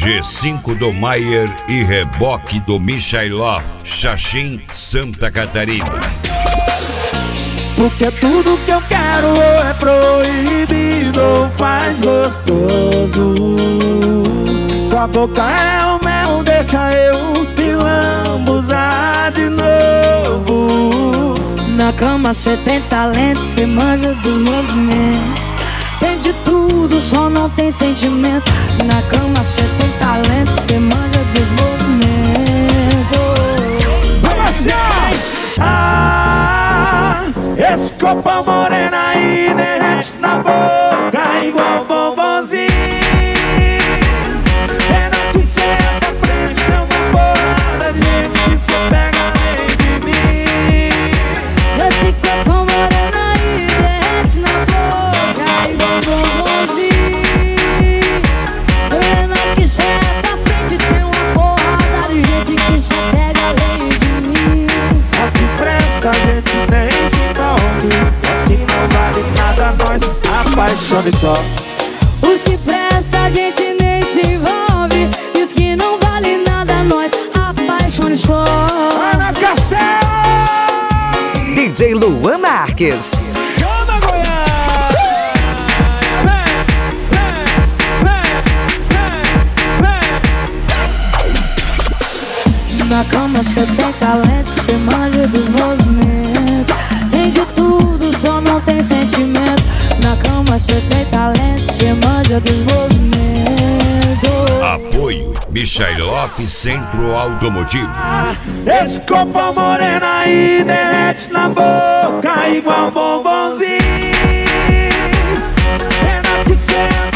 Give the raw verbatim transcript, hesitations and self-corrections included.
G cinco do Maier e reboque do Michailov, Xaxim, Santa Catarina. Porque tudo que eu quero ou é proibido ou faz gostoso. Sua boca é o mel, deixa eu me lambuzar de novo. Na cama cê tem talento, cê manja dos movimentos. Tem de tudo, só não tem sentimento. Na cama cê tem talento, cê manja dos movimentos. Vamos assim! Ah, esse copo morena aí derrete na boca igual bombonzinho. Pena que cê é da frente, tem uma porrada de gente que cê pega além de mim. Esse copo morena aí derrete na boca igual bombonzinho. Pena que cê é da frente, tem uma porrada de gente que cê pega além de mim. As que presta a gente nem se envolve, as que não vale nada nós apaixone só. Os que presta a gente nem se envolve, e os que não vale nada nós apaixone só. Ana Castelo! D J Luan Marques. Chama Goiás! Na cama cê tem talento, cê manja dos movimentos. Tem de tudo, só não tem sentimento. Na cama cê tem talento, cê manja dos movimentos. Apoio Michailov Centro Automotivo. Esse copo morena aí derrete na boca igual bombonzinho. Pena que cê